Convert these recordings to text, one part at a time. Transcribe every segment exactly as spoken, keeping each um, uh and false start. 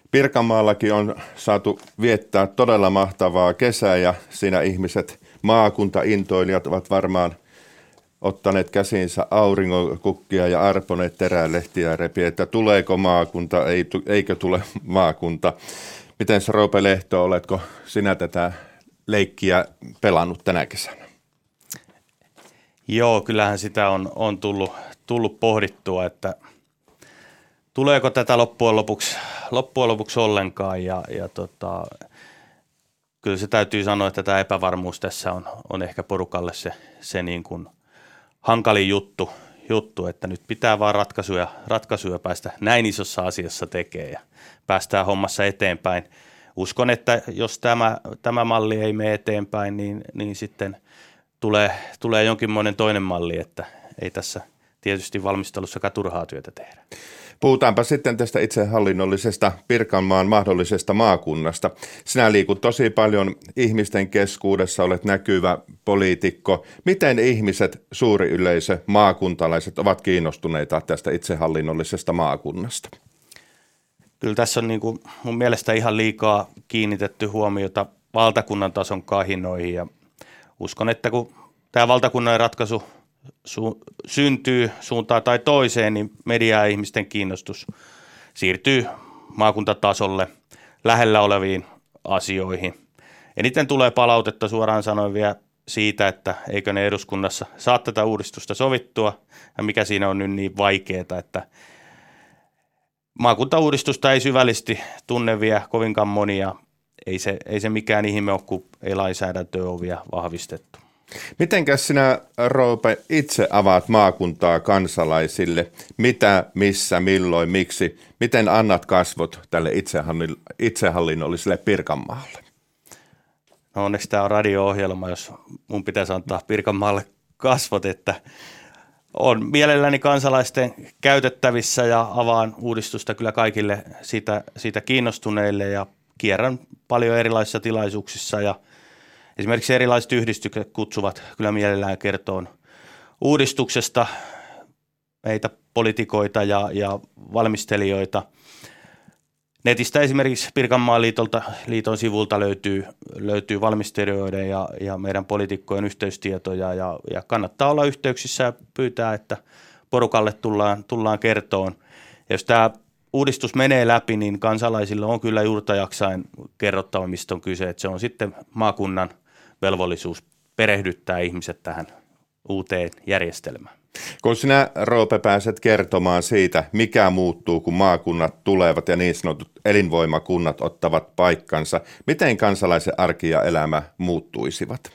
Pirkanmaallakin on saatu viettää todella mahtavaa kesää ja siinä ihmiset, maakuntaintoilijat ovat varmaan ottaneet käsiinsä auringonkukkia ja arponeet terälehtiä ja repiä, että tuleeko maakunta, ei, eikö tule maakunta. Miten Roope Lehto, oletko sinä tätä leikkiä pelannut tänä kesänä? Joo, kyllähän sitä on, on tullut, tullut pohdittua, että tuleeko tätä loppujen lopuksi, loppujen lopuksi ollenkaan ja, ja tota, kyllä se täytyy sanoa, että tämä epävarmuus tässä on, on ehkä porukalle se, se niin kuin hankalin juttu, juttu, että nyt pitää vaan ratkaisuja, ratkaisuja päästä näin isossa asiassa tekemään ja päästään hommassa eteenpäin. Uskon, että jos tämä, tämä malli ei mene eteenpäin, niin, niin sitten tulee, tulee jonkinmoinen toinen malli, että ei tässä tietysti valmistelussakaan turhaa työtä tehdä. Puhutaanpa sitten tästä itsehallinnollisesta Pirkanmaan mahdollisesta maakunnasta. Sinä liikut tosi paljon ihmisten keskuudessa, olet näkyvä poliitikko. Miten ihmiset, suuri yleisö, maakuntalaiset ovat kiinnostuneita tästä itsehallinnollisesta maakunnasta? Kyllä tässä on niin kuin mun mielestä ihan liikaa kiinnitetty huomiota valtakunnan tason kahinoihin ja uskon, että kun tämä valtakunnan ratkaisu Su- syntyy suuntaan tai toiseen, niin media ja ihmisten kiinnostus siirtyy maakuntatasolle lähellä oleviin asioihin. Eniten tulee palautetta suoraan sanoen vielä siitä, että eikö ne eduskunnassa saa tätä uudistusta sovittua ja mikä siinä on nyt niin vaikeaa, että maakuntauudistusta ei syvällisesti tunne vielä kovinkaan monia. Ei se, ei se mikään ihme ole, kun ei lainsäädäntöä ole vielä vahvistettu. Mitenkäs sinä, Roope, itse avaat maakuntaa kansalaisille? Mitä, missä, milloin, miksi? Miten annat kasvot tälle itsehallinnolliselle Pirkanmaalle? No onneksi tämä on radio-ohjelma, jos mun pitäisi antaa Pirkanmaalle kasvot, että on mielelläni kansalaisten käytettävissä ja avaan uudistusta kyllä kaikille siitä, siitä kiinnostuneille ja kierrän paljon erilaisissa tilaisuuksissa ja esimerkiksi erilaiset yhdistykset kutsuvat kyllä mielellään kertoon uudistuksesta meitä poliitikoita ja, ja valmistelijoita. Netistä esimerkiksi Pirkanmaan liitolta, liiton sivulta löytyy, löytyy valmistelijoiden ja, ja meidän poliitikkojen yhteystietoja ja, ja kannattaa olla yhteyksissä ja pyytää, että porukalle tullaan, tullaan kertoon. Ja jos tämä uudistus menee läpi, niin kansalaisille on kyllä juurta jaksain kerrottava, mistä on kyse. Että se on sitten maakunnan velvollisuus perehdyttää ihmiset tähän uuteen järjestelmään. Kun sinä, Roope, pääset kertomaan siitä, mikä muuttuu, kun maakunnat tulevat ja niin sanotut elinvoimakunnat ottavat paikkansa, miten kansalaisen arki ja elämä muuttuisivat?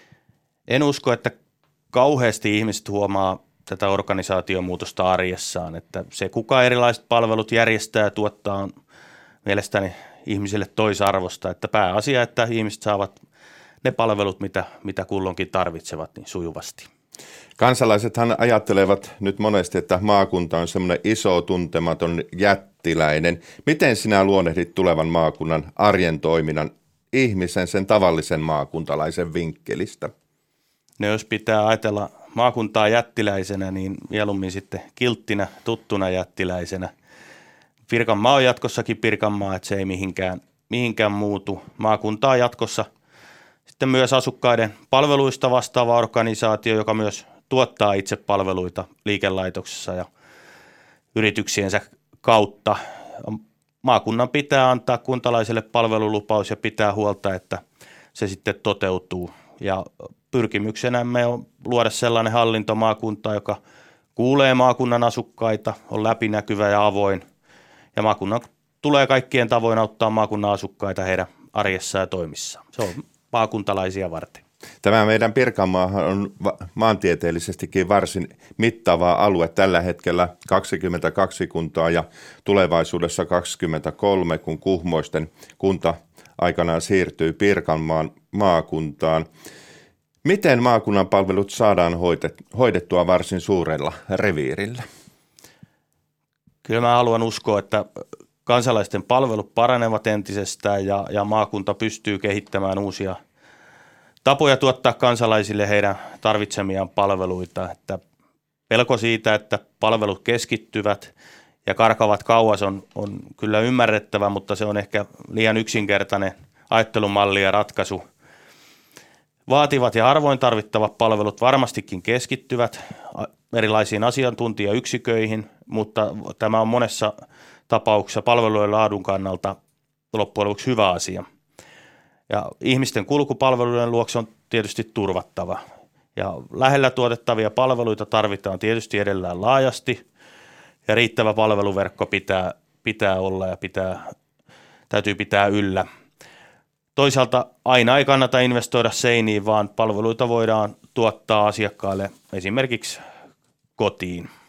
En usko, että kauheasti ihmiset huomaa tätä organisaatiomuutosta arjessaan, että se kuka erilaiset palvelut järjestää ja tuottaa on mielestäni ihmisille toisarvosta, että pääasia, että ihmiset saavat ne palvelut, mitä, mitä kulloinkin tarvitsevat, niin sujuvasti. Kansalaisethan ajattelevat nyt monesti, että maakunta on semmoinen iso, tuntematon, jättiläinen. Miten sinä luonnehdit tulevan maakunnan arjen toiminnan ihmisen, sen tavallisen maakuntalaisen vinkkelistä? No jos pitää ajatella maakuntaa jättiläisenä, niin mieluummin sitten kilttinä, tuttuna jättiläisenä. Pirkanmaa on jatkossakin Pirkanmaa, että se ei mihinkään, mihinkään muutu. Maakunta on jatkossa sitten myös asukkaiden palveluista vastaava organisaatio, joka myös tuottaa itse palveluita liikelaitoksessa ja yrityksiensä kautta. Maakunnan pitää antaa kuntalaisille palvelulupaus ja pitää huolta, että se sitten toteutuu. Ja pyrkimyksenämme on luoda sellainen hallintomaakunta, joka kuulee maakunnan asukkaita, on läpinäkyvä ja avoin. Ja maakunnan tulee kaikkien tavoin auttaa maakunnan asukkaita heidän arjessaan ja toimissaan. Se on maakuntalaisia varten. Tämä meidän Pirkanmaahan on maantieteellisestikin varsin mittava alue. Tällä hetkellä kaksikymmentäkaksi kuntaa ja tulevaisuudessa kaksikymmentäkolme, kun Kuhmoisten kunta aikanaan siirtyy Pirkanmaan maakuntaan. Miten maakunnan palvelut saadaan hoidettua varsin suurella reviirillä? Kyllä mä haluan uskoa, että kansalaisten palvelut paranevat entisestään ja, ja maakunta pystyy kehittämään uusia tapoja tuottaa kansalaisille heidän tarvitsemiaan palveluita. Että pelko siitä, että palvelut keskittyvät ja karkavat kauas on, on kyllä ymmärrettävä, mutta se on ehkä liian yksinkertainen ajattelumalli ja ratkaisu. Vaativat ja harvoin tarvittavat palvelut varmastikin keskittyvät erilaisiin asiantuntijayksiköihin, mutta tämä on monessa tapauksessa palvelujen laadun kannalta loppujen lopuksi hyvä asia. Ja ihmisten kulku palveluiden luokse on tietysti turvattava. Ja lähellä tuotettavia palveluita tarvitaan tietysti edellään laajasti ja riittävä palveluverkko pitää, pitää olla ja pitää, täytyy pitää yllä. Toisaalta aina ei kannata investoida seiniin, vaan palveluita voidaan tuottaa asiakkaalle esimerkiksi kotiin.